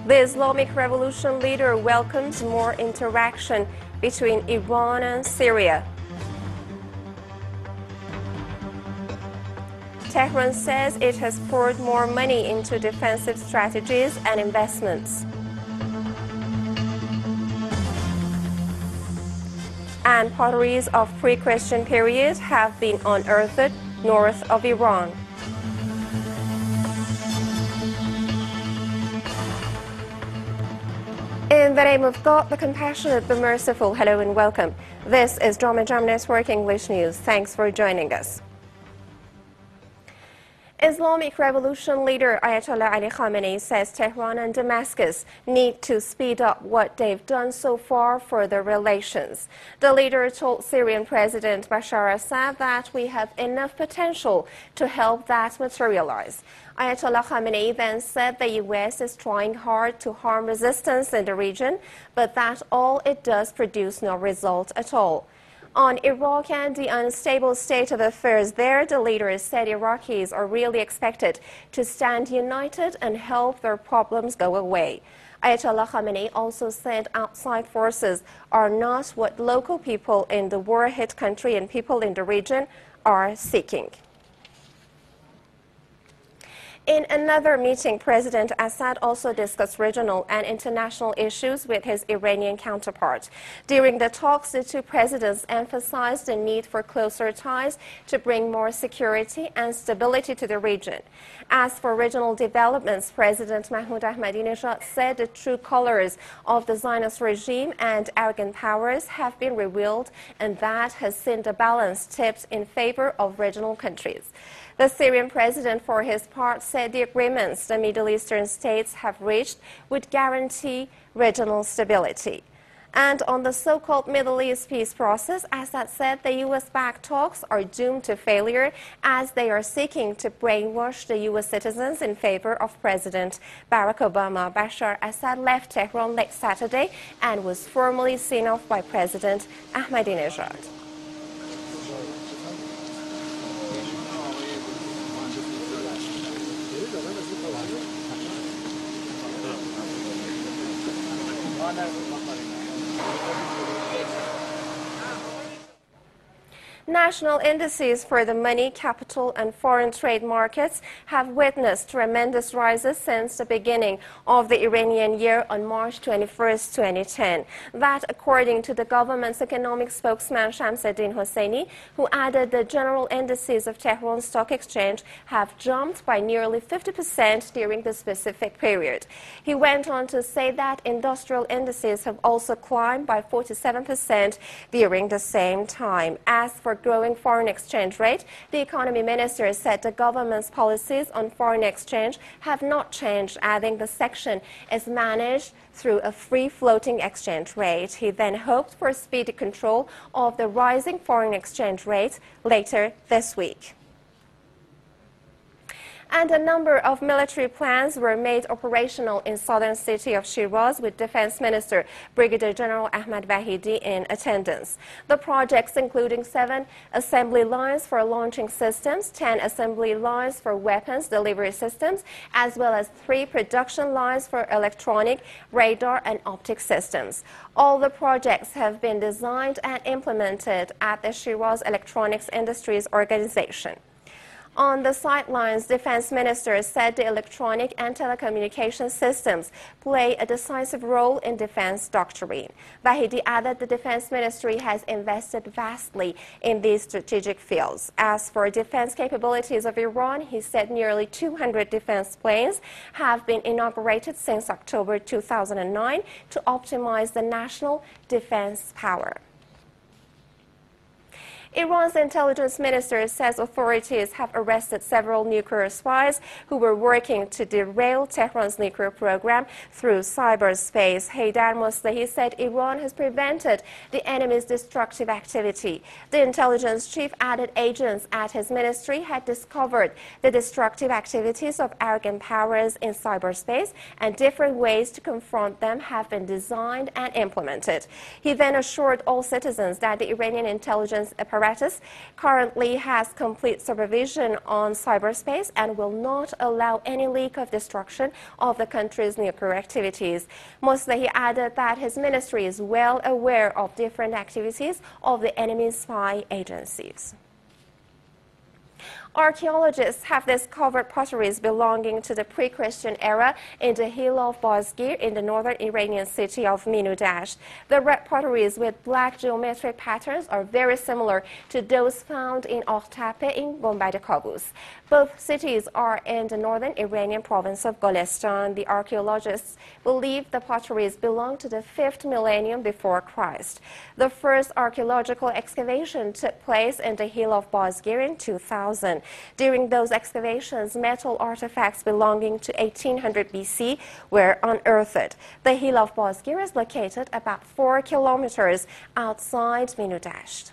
The Islamic Revolution leader welcomes more interaction between Iran and Syria. Tehran says it has poured more money into defensive strategies and investments. And potteries of pre-Christian period have been unearthed north of Iran. In the name of God, the compassionate, the merciful, hello and welcome. This is Drama Jam Network English News. Thanks for joining us. Islamic Revolution leader Ayatollah Ali Khamenei says Tehran and Damascus need to speed up what they've done so far for their relations. The leader told Syrian President Bashar Assad that we have enough potential to help that materialize. Ayatollah Khamenei then said the U.S. is trying hard to harm resistance in the region, but that all it does produce no result at all. On Iraq and the unstable state of affairs there, the leader said Iraqis are really expected to stand united and help their problems go away. Ayatollah Khamenei also said outside forces are not what local people in the war-hit country and people in the region are seeking. In another meeting, President Assad also discussed regional and international issues with his Iranian counterpart. During the talks, the two presidents emphasized the need for closer ties to bring more security and stability to the region. As for regional developments, President Mahmoud Ahmadinejad said the true colors of the Zionist regime and arrogant powers have been revealed, and that has seen the balance tipped in favor of regional countries. The Syrian president, for his part, said the agreements the Middle Eastern states have reached would guarantee regional stability. And on the so-called Middle East peace process, Assad said the U.S.-backed talks are doomed to failure as they are seeking to brainwash the U.S. citizens in favor of President Barack Obama. Bashar Assad left Tehran late Saturday and was formally seen off by President Ahmadinejad. National indices for the money, capital and foreign trade markets have witnessed tremendous rises since the beginning of the Iranian year on March 21, 2010. That, according to the government's economic spokesman Shamseddin Hosseini, who added the general indices of Tehran Stock Exchange have jumped by nearly 50% during the specific period. He went on to say that industrial indices have also climbed by 47% during the same time. As for growing foreign exchange rate, the economy minister said the government's policies on foreign exchange have not changed, adding the section is managed through a free floating exchange rate. He then hoped for speedy control of the rising foreign exchange rate later this week. And a number of military plans were made operational in southern city of Shiraz with Defense Minister Brigadier General Ahmad Vahidi in attendance. The projects including 7 assembly lines for launching systems, 10 assembly lines for weapons delivery systems, as well as 3 production lines for electronic, radar and optic systems. All the projects have been designed and implemented at the Shiraz Electronics Industries Organization. On the sidelines, Defense Minister said the electronic and telecommunication systems play a decisive role in defense doctrine. Vahidi added the Defense Ministry has invested vastly in these strategic fields. As for defense capabilities of Iran, he said nearly 200 defense planes have been inaugurated since October 2009 to optimize the national defense power. Iran's intelligence minister says authorities have arrested several nuclear spies who were working to derail Tehran's nuclear program through cyberspace. Haydar Moslahi said Iran has prevented the enemy's destructive activity. The intelligence chief added agents at his ministry had discovered the destructive activities of arrogant powers in cyberspace, and different ways to confront them have been designed and implemented. He then assured all citizens that the Iranian intelligence apparatus apparatus, currently has complete supervision on cyberspace and will not allow any leak of destruction of the country's nuclear activities. Mostly, he added that his ministry is well aware of different activities of the enemy's spy agencies. Archaeologists have discovered potteries belonging to the pre-Christian era in the hill of Bozgir in the northern Iranian city of Minudasht. The red potteries with black geometric patterns are very similar to those found in Ortape in Gombay-Qabus. Both cities are in the northern Iranian province of Golestan. The archaeologists believe the potteries belong to the 5th millennium before Christ. The first archaeological excavation took place in the hill of Bozgir in 2000. During those excavations, metal artifacts belonging to 1800 BC were unearthed. The hill of Bozgir is located about 4 kilometers outside Minudasht.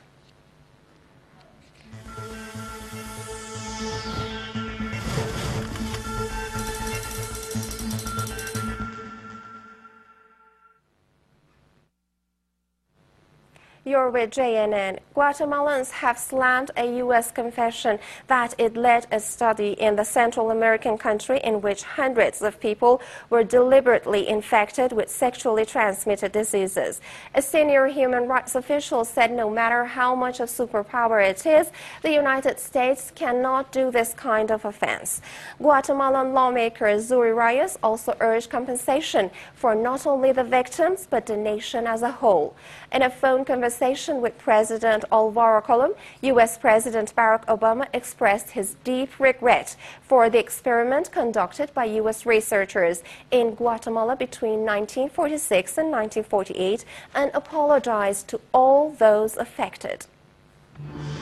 You're with JNN. Guatemalans have slammed a U.S. confession that it led a study in the Central American country in which hundreds of people were deliberately infected with sexually transmitted diseases. A senior human rights official said no matter how much of superpower it is, the United States cannot do this kind of offense. Guatemalan lawmaker Zuri Reyes also urged compensation for not only the victims but the nation as a whole. In a phone conversation with President Alvaro Colom, U.S. President Barack Obama expressed his deep regret for the experiment conducted by U.S. researchers in Guatemala between 1946 and 1948 and apologized to all those affected.